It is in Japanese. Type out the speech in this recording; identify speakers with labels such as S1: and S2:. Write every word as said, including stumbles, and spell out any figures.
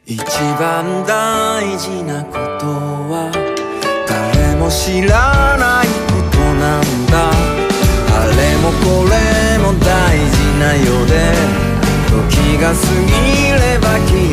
S1: 一番大事なことは誰も知らないことなんだ。あれもこれも大事なようで、時が過ぎれば消